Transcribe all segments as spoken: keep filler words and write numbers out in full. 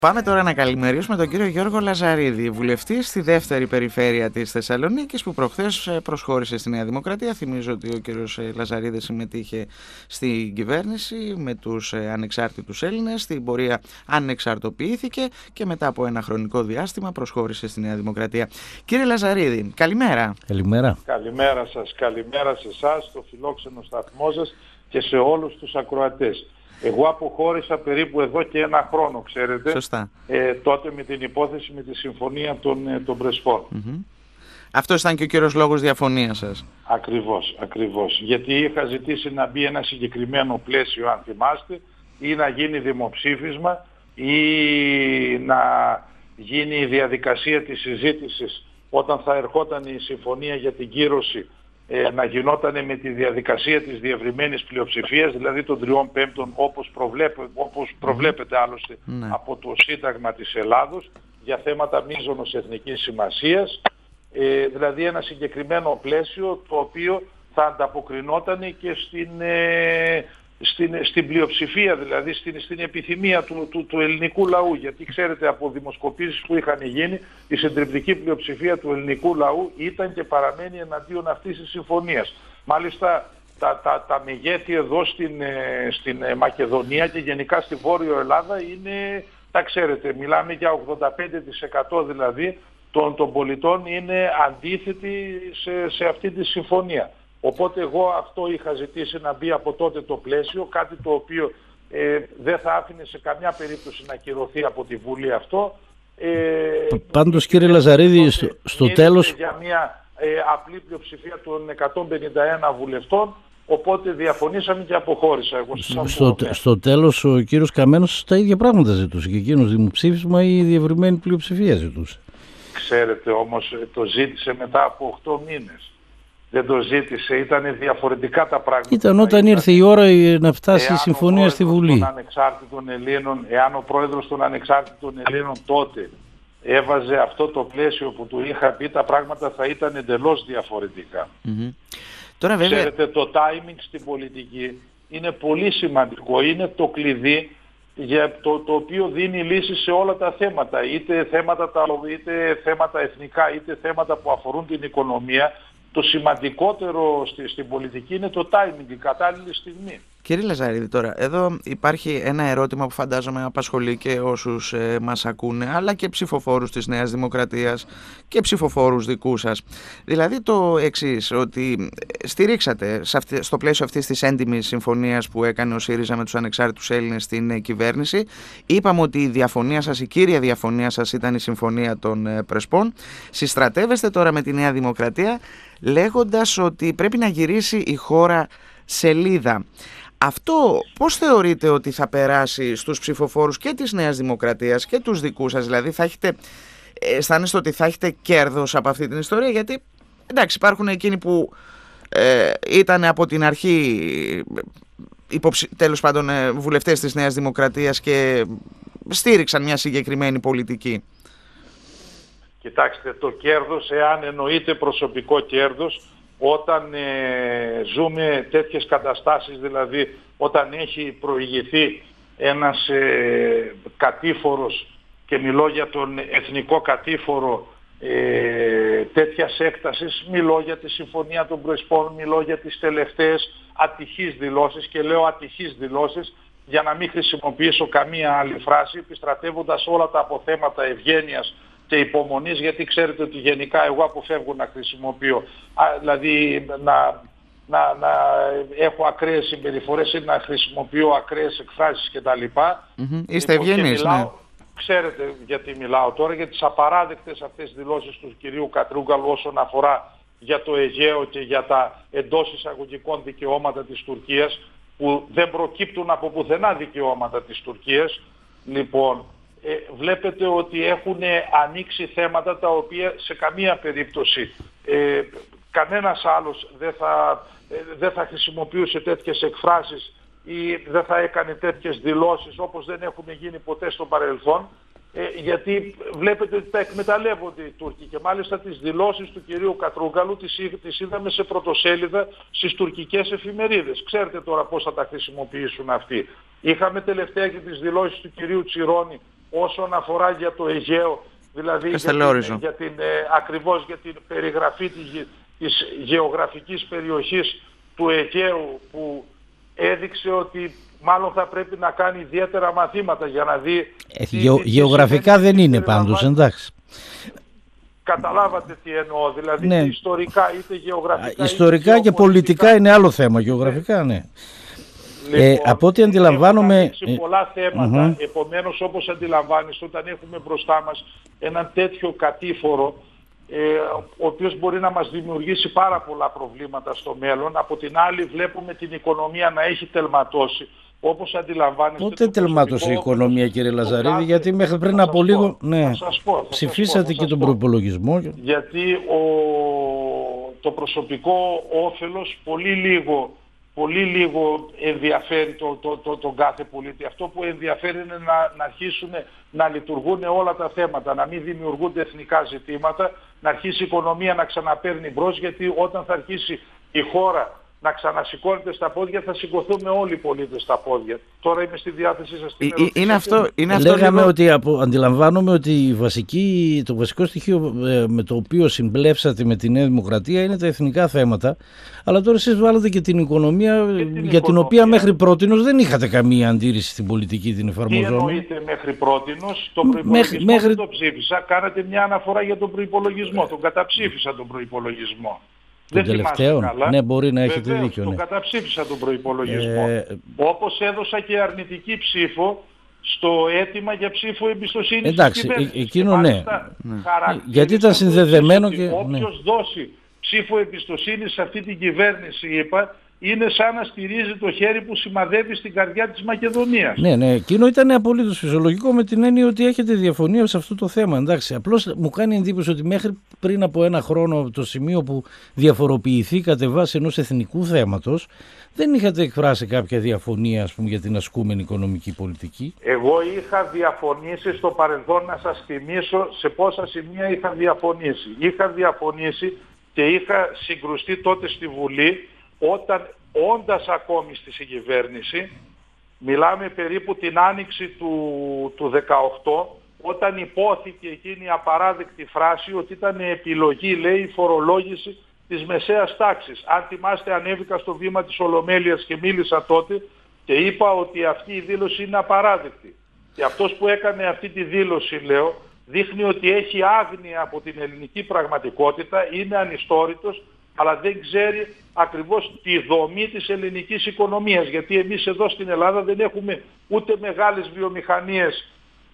Πάμε τώρα να καλημερίσουμε τον κύριο Γιώργο Λαζαρίδη, βουλευτή στη δεύτερη περιφέρεια της Θεσσαλονίκης, που προχθές προσχώρησε στη Νέα Δημοκρατία. Θυμίζω ότι ο κύριος Λαζαρίδης συμμετείχε στην κυβέρνηση με τους ανεξάρτητους Έλληνες, στην πορεία ανεξαρτοποιήθηκε και μετά από ένα χρονικό διάστημα προσχώρησε στη Νέα Δημοκρατία. Κύριε Λαζαρίδη, καλημέρα. Καλημέρα. Καλημέρα σας, καλημέρα σε εσάς, στο φιλόξενο σταθμό σας και σε όλους τους ακροατές. Εγώ αποχώρησα περίπου εδώ και ένα χρόνο, ξέρετε, Σωστά. Ε, τότε με την υπόθεση με τη συμφωνία των, ε, των Πρεσπών. Mm-hmm. Αυτός ήταν και ο κύριος λόγος διαφωνίας σας. Ακριβώς, ακριβώς. Γιατί είχα ζητήσει να μπει ένα συγκεκριμένο πλαίσιο, αν θυμάστε, ή να γίνει δημοψήφισμα ή να γίνει η διαδικασία της συζήτησης όταν θα ερχόταν η συμφωνία για την κύρωση, να γινόταν με τη διαδικασία της διευρυμένης πλειοψηφίας, δηλαδή των τριών πέμπτων, όπως, προβλέπε, όπως προβλέπεται άλλωστε ναι. από το Σύνταγμα της Ελλάδος, για θέματα μείζωνος εθνικής σημασίας, ε, δηλαδή ένα συγκεκριμένο πλαίσιο το οποίο θα ανταποκρινόταν και στην, ε, στην, στην πλειοψηφία, δηλαδή στην, στην επιθυμία του, του, του ελληνικού λαού, γιατί ξέρετε από δημοσκοπήσεις που είχαν γίνει, η συντριπτική πλειοψηφία του ελληνικού λαού ήταν και παραμένει εναντίον αυτής της συμφωνίας. Μάλιστα τα, τα, τα μεγέθη εδώ στην, στην Μακεδονία και γενικά στη Βόρειο Ελλάδα είναι, τα ξέρετε, μιλάμε για ογδόντα πέντε τοις εκατό δηλαδή των, των πολιτών είναι αντίθετοι σε, σε αυτή τη συμφωνία. Οπότε εγώ αυτό είχα ζητήσει να μπει από τότε το πλαίσιο, κάτι το οποίο ε, δεν θα άφηνε σε καμιά περίπτωση να κυρωθεί από τη Βουλή αυτό. Ε, Πάντως κύριε Λαζαρίδη, στο, στο τέλος... για μια ε, απλή πλειοψηφία των εκατόν πενήντα ένα βουλευτών, οπότε διαφωνήσαμε και αποχώρησα. Εγώ στο, στο, στο τέλος ο κύριος Καμένος τα ίδια πράγματα ζητούσε και εκείνος δημοψήφισμα ή διευρυμένη πλειοψηφία ζητούσε. Ξέρετε όμως το ζήτησε μετά από οκτώ μήνες. Δεν το ζήτησε, ήταν διαφορετικά τα πράγματα. Ήταν όταν ήρθε η ώρα να φτάσει η συμφωνία στη Βουλή. Των ανεξάρτητων Ελλήνων, εάν ο πρόεδρος των ανεξάρτητων Ελλήνων τότε έβαζε αυτό το πλαίσιο που του είχα πει, τα πράγματα θα ήταν εντελώς διαφορετικά. Mm-hmm. Τώρα, βέβαια... Ξέρετε, το timing στην πολιτική είναι πολύ σημαντικό. Είναι το κλειδί για το, το οποίο δίνει λύση σε όλα τα θέματα. Είτε θέματα, τα, είτε θέματα εθνικά, είτε θέματα που αφορούν την οικονομία. Το σημαντικότερο στη, στην πολιτική είναι το timing, η κατάλληλη στιγμή. Κύριε Λαζαρίδη, τώρα, εδώ υπάρχει ένα ερώτημα που φαντάζομαι απασχολεί και όσους ε, μας ακούνε, αλλά και ψηφοφόρους της Νέας Δημοκρατίας και ψηφοφόρους δικούς σας. Δηλαδή το εξής, ότι στηρίξατε σε αυτή, στο πλαίσιο αυτής της έντιμης συμφωνίας που έκανε ο ΣΥΡΙΖΑ με τους ανεξάρτητους Έλληνες στην ε, κυβέρνηση. Είπαμε ότι η διαφωνία σας, η κύρια διαφωνία σας ήταν η συμφωνία των ε, Πρεσπών. Συστρατεύεστε τώρα με τη Νέα Δημοκρατία λέγοντας ότι πρέπει να γυρίσει η χώρα σελίδα. Αυτό πώς θεωρείτε ότι θα περάσει στους ψηφοφόρους και της Νέας Δημοκρατίας και τους δικούς σας? Δηλαδή θα έχετε, αισθάνεστε ότι θα έχετε κέρδος από αυτή την ιστορία? Γιατί εντάξει, υπάρχουν εκείνοι που ε, ήταν από την αρχή υποψη... τέλος πάντων ε, βουλευτές της Νέας Δημοκρατίας και στήριξαν μια συγκεκριμένη πολιτική. Κοιτάξτε, το κέρδος, εάν εννοείται προσωπικό κέρδος, όταν ε, ζούμε τέτοιες καταστάσεις, δηλαδή όταν έχει προηγηθεί ένας ε, κατήφορος, και μιλώ για τον εθνικό κατήφορο ε, τέτοιας έκτασης, μιλώ για τη Συμφωνία των Πρεσπών, μιλώ για τις τελευταίες ατυχείς δηλώσεις, και λέω ατυχείς δηλώσεις για να μην χρησιμοποιήσω καμία άλλη φράση, επιστρατεύοντας όλα τα αποθέματα ευγένειας και υπομονής, γιατί ξέρετε ότι γενικά εγώ αποφεύγω να χρησιμοποιώ, α, δηλαδή να, να, να έχω ακραίες συμπεριφορές ή να χρησιμοποιώ ακραίες εκφράσεις κτλ. Mm-hmm. Είστε ευγενείς, ναι. Ξέρετε γιατί μιλάω τώρα, για τις απαράδεκτες αυτές δηλώσεις του κυρίου Κατρούγκαλου όσον αφορά για το Αιγαίο και για τα εντός εισαγωγικών δικαιώματα της Τουρκίας, που δεν προκύπτουν από πουθενά δικαιώματα της Τουρκίας. Λοιπόν, Ε, βλέπετε ότι έχουν ανοίξει θέματα τα οποία σε καμία περίπτωση ε, κανένας άλλος δεν θα, ε, δεν θα χρησιμοποιούσε τέτοιες εκφράσεις ή δεν θα έκανε τέτοιες δηλώσεις, όπως δεν έχουν γίνει ποτέ στο παρελθόν, ε, γιατί βλέπετε ότι τα εκμεταλλεύονται οι Τούρκοι, και μάλιστα τις δηλώσεις του κυρίου Κατρούγκαλου τις, τις είδαμε σε πρωτοσέλιδα στις τουρκικές εφημερίδες. Ξέρετε τώρα πώς θα τα χρησιμοποιήσουν αυτοί. Είχαμε τελευταία και τις δηλώσεις του κυρίου Τσιρόνη όσον αφορά για το Αιγαίο, δηλαδή για την, για την, ε, ακριβώς για την περιγραφή της, της γεωγραφικής περιοχής του Αιγαίου, που έδειξε ότι μάλλον θα πρέπει να κάνει ιδιαίτερα μαθήματα για να δει... Ε, τι, γεω, τι γεωγραφικά δεν είναι πάντως, εντάξει. Καταλάβατε τι εννοώ, δηλαδή ναι. ιστορικά είτε γεωγραφικά... Ιστορικά είτε και πολιτικά είναι άλλο θέμα, γεωγραφικά ναι. Λοιπόν, ε, από ό,τι αντιλαμβάνομαι... Έχουν πολλά θέματα, uh-huh. επομένως όπως αντιλαμβάνεις, όταν έχουμε μπροστά μας έναν τέτοιο κατήφορο, ε, ο οποίος μπορεί να μας δημιουργήσει πάρα πολλά προβλήματα στο μέλλον, από την άλλη βλέπουμε την οικονομία να έχει τελματώσει. Όπως αντιλαμβάνεστε... Πότε τελμάτωσε η οικονομία, κύριε Λαζαρίδη, κάθε... γιατί μέχρι πριν από πω, λίγο ναι, πω, ψηφίσατε και τον προϋπολογισμό. Γιατί ο... το προσωπικό όφελος πολύ λίγο, πολύ λίγο ενδιαφέρει το, το, το, τον κάθε πολίτη. Αυτό που ενδιαφέρει είναι να, να αρχίσουν να λειτουργούν όλα τα θέματα, να μην δημιουργούνται εθνικά ζητήματα, να αρχίσει η οικονομία να ξαναπαίρνει μπρος, γιατί όταν θα αρχίσει η χώρα να ξανασηκώνετε στα πόδια, θα σηκωθούμε όλοι οι πολίτες στα πόδια. Τώρα είμαι στη διάθεσή σας. Ε, είναι αυτό, είναι αυτό Λέγαμε λίγο... ότι απο, αντιλαμβάνομαι ότι η βασική, το βασικό στοιχείο ε, με το οποίο συμπλέψατε με τη Νέα Δημοκρατία είναι τα εθνικά θέματα, αλλά τώρα εσείς βάλατε και την οικονομία και την για οικονομία. Την οποία μέχρι πρότινος δεν είχατε καμία αντίρρηση στην πολιτική την εφαρμοζόμενη. Τι εννοείται μέχρι πρότινος? Τον προϋπολογισμό μέχρι... δεν το ψήφισα. Κάνατε μια αναφορά για τον προϋπολογισμό. Τον καταψήφισα τον προϋπολογισμό. Τον τελευταίο, ναι, μπορεί να έχετε Βεβαίως, δίκιο. Τον ναι. καταψήφισα τον προϋπολογισμό. Ε... Όπως έδωσα και αρνητική ψήφο στο αίτημα για ψήφο εμπιστοσύνης. Εντάξει, ε, εκείνο ναι. ναι. Γιατί ήταν συνδεδεμένο και... Όποιος ναι. δώσει ψήφο εμπιστοσύνης σε αυτή την κυβέρνηση, είπα, είναι σαν να στηρίζει το χέρι που σημαδεύει στην καρδιά της Μακεδονίας. Ναι, ναι, εκείνο ήταν απολύτως φυσιολογικό με την έννοια ότι έχετε διαφωνία σε αυτό το θέμα. Εντάξει, απλώς μου κάνει εντύπωση ότι μέχρι πριν από ένα χρόνο, το σημείο που διαφοροποιηθήκατε βάσει ενός εθνικού θέματος, δεν είχατε εκφράσει κάποια διαφωνία, ας πούμε, για την ασκούμενη οικονομική πολιτική. Εγώ είχα διαφωνήσει στο παρελθόν, να σας θυμίσω σε πόσα σημεία είχα διαφωνήσει. Είχα διαφωνήσει και είχα συγκρουστεί τότε στη Βουλή, όταν όντας ακόμη στη συγκυβέρνηση, μιλάμε περίπου την άνοιξη του, του δεκαοκτώ, όταν υπόθηκε εκείνη η απαράδεκτη φράση ότι ήταν επιλογή, λέει, η φορολόγηση της μεσαίας τάξης. Αν θυμάστε, ανέβηκα στο βήμα της Ολομέλειας και μίλησα τότε και είπα ότι αυτή η δήλωση είναι απαράδεκτη. Και αυτός που έκανε αυτή τη δήλωση, λέω, δείχνει ότι έχει άγνοια από την ελληνική πραγματικότητα, είναι ανιστόρητος, αλλά δεν ξέρει ακριβώς τη δομή της ελληνικής οικονομίας. Γιατί εμείς εδώ στην Ελλάδα δεν έχουμε ούτε μεγάλες βιομηχανίες,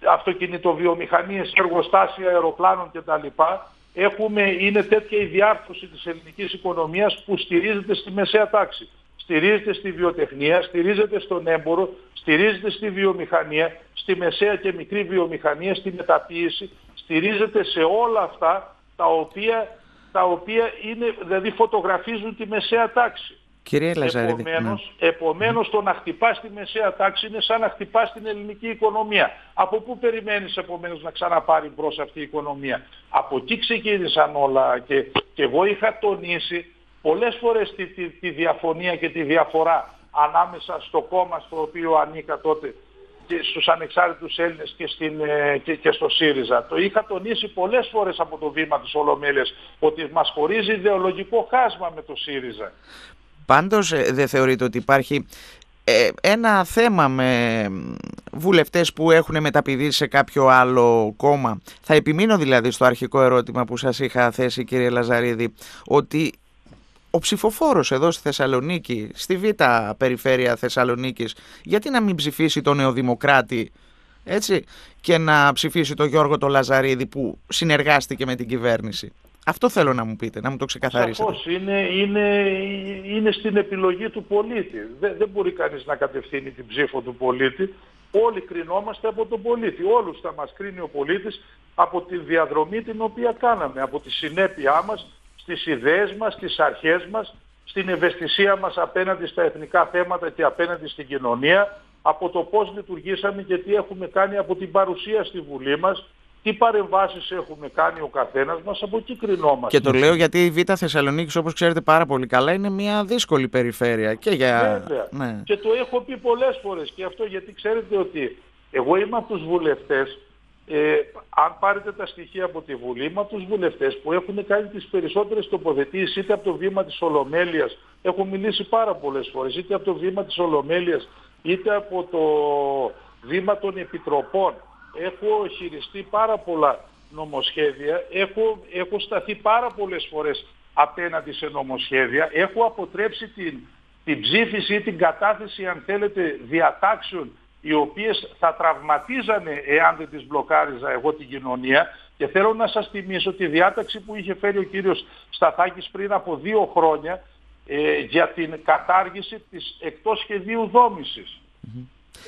αυτοκινητοβιομηχανίες, εργοστάσια αεροπλάνων κτλ. Έχουμε, είναι τέτοια η διάρθρωση της ελληνικής οικονομίας που στηρίζεται στη μεσαία τάξη. Στηρίζεται στη βιοτεχνία, στηρίζεται στον έμπορο, στηρίζεται στη βιομηχανία, στη μεσαία και μικρή βιομηχανία, στη μεταποίηση, στηρίζεται σε όλα αυτά τα οποία... τα οποία είναι, δηλαδή φωτογραφίζουν τη μεσαία τάξη. Κύριε Λαζαρίδη, επομένως, ναι. επομένως το να χτυπάς τη μεσαία τάξη είναι σαν να χτυπάς την ελληνική οικονομία. Από πού περιμένεις επομένως να ξαναπάρει μπρος αυτή η οικονομία? Από εκεί ξεκίνησαν όλα και, και εγώ είχα τονίσει πολλές φορές τη, τη, τη διαφωνία και τη διαφορά ανάμεσα στο κόμμα στο οποίο ανήκα τότε και στους ανεξάρτητους Έλληνες και, στην, και, και στο ΣΥΡΙΖΑ. Το είχα τονίσει πολλές φορές από το βήμα της Ολομέλειας ότι μας χωρίζει ιδεολογικό χάσμα με το ΣΥΡΙΖΑ. Πάντως δεν θεωρείτε ότι υπάρχει ε, ένα θέμα με βουλευτές που έχουν μεταπηδήσει σε κάποιο άλλο κόμμα? Θα επιμείνω δηλαδή στο αρχικό ερώτημα που σας είχα θέσει, κύριε Λαζαρίδη, ότι ο ψηφοφόρος εδώ στη Θεσσαλονίκη, στη Β' περιφέρεια Θεσσαλονίκης, γιατί να μην ψηφίσει τον Νεοδημοκράτη, έτσι, και να ψηφίσει τον Γιώργο τον Λαζαρίδη που συνεργάστηκε με την κυβέρνηση? Αυτό θέλω να μου πείτε, να μου το ξεκαθαρίσετε. Σαφώς, είναι, είναι, είναι στην επιλογή του πολίτη. Δεν, δεν μπορεί κανείς να κατευθύνει την ψήφο του πολίτη. Όλοι κρινόμαστε από τον πολίτη. Όλους θα μας κρίνει ο πολίτης από τη διαδρομή την οποία κάναμε, από τη συνέπειά μας, στις ιδέες μας, στις αρχές μας, στην ευαισθησία μας απέναντι στα εθνικά θέματα και απέναντι στην κοινωνία, από το πώς λειτουργήσαμε και τι έχουμε κάνει από την παρουσία στη Βουλή μας, τι παρεμβάσεις έχουμε κάνει ο καθένας μας, από εκεί κρινόμαστε. Και το λέω γιατί η Β' Θεσσαλονίκης, όπως ξέρετε πάρα πολύ καλά, είναι μια δύσκολη περιφέρεια. Και για... Βέβαια. Ναι. Και το έχω πει πολλές φορές και αυτό, γιατί ξέρετε ότι εγώ είμαι από τους βουλευτές Ε, αν πάρετε τα στοιχεία από τη Βουλή, μα τους βουλευτές που έχουν κάνει τις περισσότερες τοποθετήσεις, είτε από το βήμα της Ολομέλειας, έχω μιλήσει πάρα πολλές φορές, είτε από το βήμα της Ολομέλειας, είτε από το βήμα των Επιτροπών, έχω χειριστεί πάρα πολλά νομοσχέδια, έχω, έχω σταθεί πάρα πολλές φορές απέναντι σε νομοσχέδια, έχω αποτρέψει την, την ψήφιση ή την κατάθεση, αν θέλετε, διατάξεων οι οποίες θα τραυματίζανε εάν δεν τις μπλοκάριζα εγώ την κοινωνία. Και θέλω να σας θυμίσω τη διάταξη που είχε φέρει ο κύριος Σταθάκης πριν από δύο χρόνια ε, για την κατάργηση της εκτός σχεδίου δόμησης. Mm-hmm.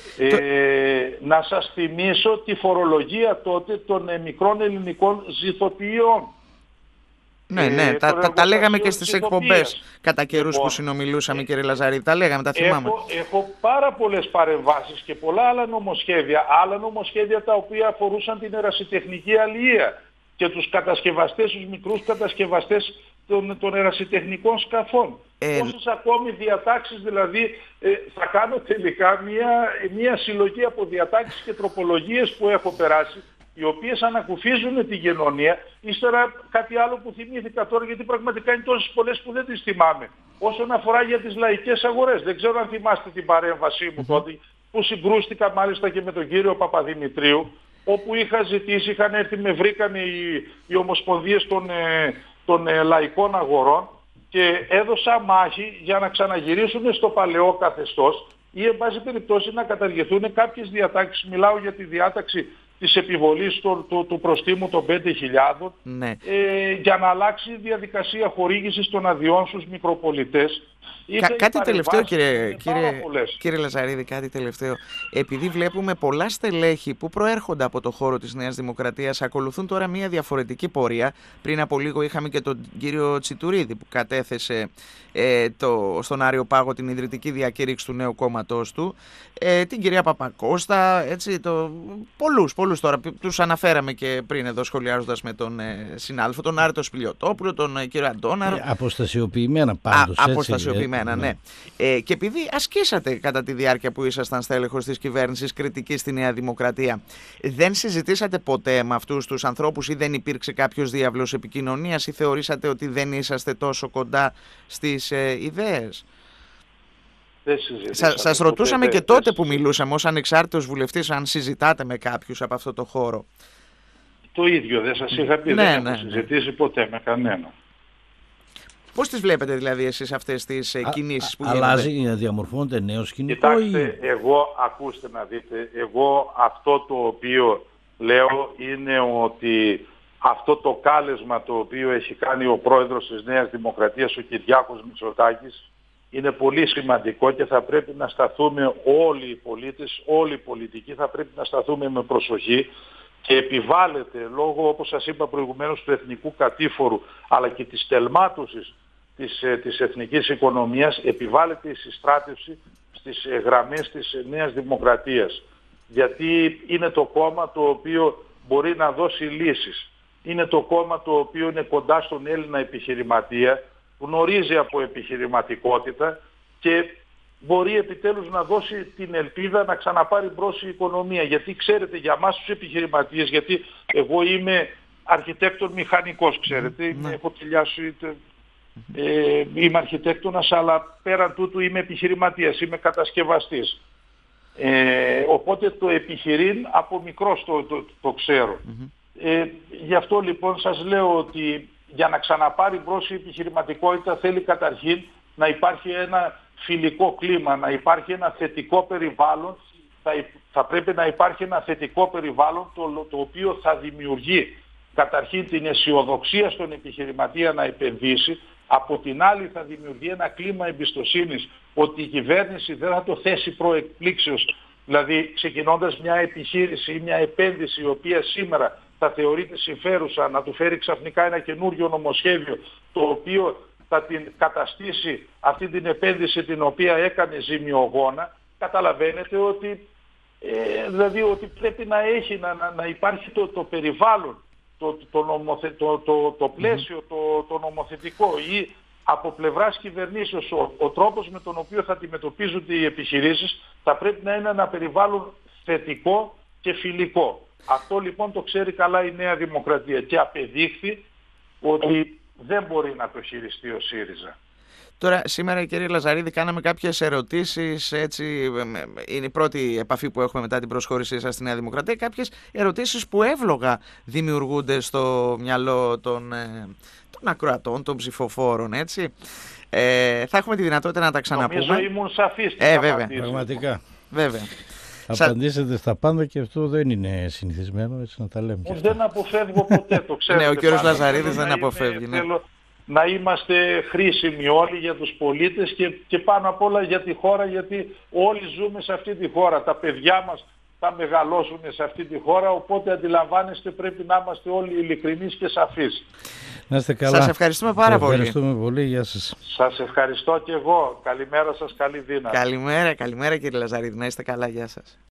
Ε, να σας θυμίσω τη φορολογία τότε των ε, μικρών ελληνικών ζυθοποιειών. Ναι, ναι, ε, τα, τα, τα λέγαμε και στις εκπομπές κατά καιρούς λοιπόν, που συνομιλούσαμε, ε, κύριε Λαζαρίδη, τα λέγαμε, τα θυμάμαι. Έχω, έχω πάρα πολλές παρεμβάσεις και πολλά άλλα νομοσχέδια, άλλα νομοσχέδια τα οποία αφορούσαν την ερασιτεχνική αλληλεία και τους κατασκευαστές, τους μικρούς κατασκευαστές των, των ερασιτεχνικών σκαφών. Ε, Πόσες ακόμη διατάξεις, δηλαδή ε, θα κάνω τελικά μια, μια συλλογή από διατάξεις και τροπολογίες που έχω περάσει, οι οποίες ανακουφίζουν την κοινωνία. Ύστερα κάτι άλλο που θυμήθηκα τώρα, γιατί πραγματικά είναι τόσες πολλές που δεν τις θυμάμαι. Όσον αφορά για τις λαϊκές αγορές, δεν ξέρω αν θυμάστε την παρέμβασή μου τότε, που συγκρούστηκα μάλιστα και με τον κύριο Παπαδημητρίου, όπου είχα ζητήσει, είχαν έρθει, με βρήκαν οι, οι ομοσπονδίες των, ε, των ε, λαϊκών αγορών και έδωσα μάχη για να ξαναγυρίσουν στο παλαιό καθεστώς ή εν πάση περιπτώσει να καταργηθούν κάποιες διατάξεις. Μιλάω για τη διάταξη της επιβολής του, του, του προστίμου των πέντε χιλιάδων, ναι. ε, για να αλλάξει η διαδικασία χορήγησης των αδειών στους μικροπολιτές. Κα, κάτι τελευταίο, κύριε, κύριε, κύριε Λαζαρίδη, κάτι τελευταίο. Επειδή βλέπουμε πολλά στελέχη που προέρχονται από το χώρο της Νέας Δημοκρατίας, ακολουθούν τώρα μια διαφορετική πορεία. Πριν από λίγο είχαμε και τον κύριο Τσιτουρίδη που κατέθεσε ε, το, στον Άριο Πάγο την ιδρυτική διακήρυξη του νέου κόμματός του, ε, την κυρία Παπακώστα, έτσι, το, πολλούς, πολλούς τώρα, τους αναφέραμε και πριν εδώ σχολιάζοντας με τον ε, συνάδελφο, τον Άρητο Σπηλιοτόπουλο, τον ε, κύριο Αντώναρο. Ε, αποστασιοποιημένα πάντως. Α, αποστασιοποιημένα. Ναι. Ναι. Ε, και επειδή ασκήσατε κατά τη διάρκεια που ήσασταν στέλεχος της κυβέρνησης κριτική στη Νέα Δημοκρατία, δεν συζητήσατε ποτέ με αυτούς τους ανθρώπους ή δεν υπήρξε κάποιος διάβλος επικοινωνίας ή θεωρήσατε ότι δεν είσαστε τόσο κοντά στις ε, ιδέες? Σα, σας ρωτούσαμε ποτέ, και τότε δεν... που μιλούσαμε ως ανεξάρτητος βουλευτής αν συζητάτε με κάποιους από αυτό το χώρο. Το ίδιο δεν σας είχα πει, ναι, δεν ναι, έχω ναι. συζητήσει ποτέ με κανένα. Πώς τις βλέπετε δηλαδή εσείς αυτές τις α, κινήσεις που γίνονται? Αλλάζει να διαμορφώνεται νέο σκηνικό? Κοιτάξτε, ή... εγώ, ακούστε να δείτε, εγώ αυτό το οποίο λέω είναι ότι αυτό το κάλεσμα το οποίο έχει κάνει ο πρόεδρος της Νέας Δημοκρατίας, ο Κυριάκος Μητσοτάκης, είναι πολύ σημαντικό και θα πρέπει να σταθούμε όλοι οι πολίτες, όλοι οι πολιτικοί θα πρέπει να σταθούμε με προσοχή. Και επιβάλλεται λόγω, όπως σας είπα προηγουμένως, του εθνικού κατήφορου αλλά και της τελμάτωσης της, της εθνικής οικονομίας, επιβάλλεται η συστράτευση στις γραμμές της Νέας Δημοκρατίας. Γιατί είναι το κόμμα το οποίο μπορεί να δώσει λύσεις. Είναι το κόμμα το οποίο είναι κοντά στον Έλληνα επιχειρηματία, γνωρίζει από επιχειρηματικότητα και μπορεί επιτέλους να δώσει την ελπίδα να ξαναπάρει μπρος η οικονομία. Γιατί ξέρετε, για μας τους επιχειρηματίες, γιατί εγώ είμαι αρχιτέκτον μηχανικός, ξέρετε, mm-hmm. είμαι, έχω τελειάσει, ε, είμαι αρχιτέκτονας, αλλά πέραν τούτου είμαι επιχειρηματίας, είμαι κατασκευαστής. Ε, οπότε το επιχειρήν από μικρός το, το, το ξέρω. Mm-hmm. Ε, γι' αυτό λοιπόν σας λέω ότι για να ξαναπάρει μπρος η επιχειρηματικότητα θέλει καταρχήν να υπάρχει ένα φιλικό κλίμα, να υπάρχει ένα θετικό περιβάλλον, θα, θα πρέπει να υπάρχει ένα θετικό περιβάλλον το, το οποίο θα δημιουργεί καταρχήν την αισιοδοξία στον επιχειρηματία να επενδύσει, από την άλλη θα δημιουργεί ένα κλίμα εμπιστοσύνης ότι η κυβέρνηση δεν θα το θέσει προεκπλήξεως, δηλαδή ξεκινώντας μια επιχείρηση ή μια επένδυση η οποία σήμερα θα θεωρείται συμφέρουσα, να του φέρει ξαφνικά ένα καινούριο νομοσχέδιο το οποίο θα την καταστήσει αυτή την επένδυση την οποία έκανε ζημιογόνα. Καταλαβαίνετε ότι, ε, δηλαδή ότι πρέπει να έχει, να, να, να υπάρχει το, το περιβάλλον, το, το, νομοθε, το, το, το πλαίσιο, το, το νομοθετικό ή από πλευράς κυβερνήσεως ο, ο τρόπος με τον οποίο θα αντιμετωπίζονται οι επιχειρήσεις θα πρέπει να είναι ένα περιβάλλον θετικό και φιλικό. Αυτό λοιπόν το ξέρει καλά η Νέα Δημοκρατία και απεδείχθη ότι δεν μπορεί να το χειριστεί ο ΣΥΡΙΖΑ. Τώρα, σήμερα, κύριε Λαζαρίδη, κάναμε κάποιες ερωτήσεις, έτσι, είναι η πρώτη επαφή που έχουμε μετά την προσχώρησή σας στη Νέα Δημοκρατία, κάποιες ερωτήσεις που εύλογα δημιουργούνται στο μυαλό των, των ακροατών, των ψηφοφόρων, έτσι. Ε, θα έχουμε τη δυνατότητα να τα ξαναπούμε. Νομίζω ήμουν σαφής. Ε, βέβαια. Πραγματικά. Βέβαια. Απαντήσετε στα πάντα και αυτό δεν είναι συνηθισμένο, έτσι να τα λέμε. Ε, δεν αποφεύγω ποτέ, το ξέρετε. Ναι, ο κύριος Λαζαρίδης δεν είναι, αποφεύγει. Ναι. Θέλω να είμαστε χρήσιμοι όλοι για τους πολίτες και, και πάνω απ' όλα για τη χώρα, γιατί όλοι ζούμε σε αυτή τη χώρα. Τα παιδιά μας θα μεγαλώσουν σε αυτή τη χώρα, οπότε αντιλαμβάνεστε πρέπει να είμαστε όλοι ειλικρινείς και σαφείς. Να είστε καλά. Σας ευχαριστούμε πάρα πολύ. Ευχαριστούμε πολύ. Γεια σας. Σας ευχαριστώ και εγώ. Καλημέρα σας, καλή δύναμη. Καλημέρα, καλημέρα κύριε Λαζαρίδη. Να είστε καλά. Γεια σας.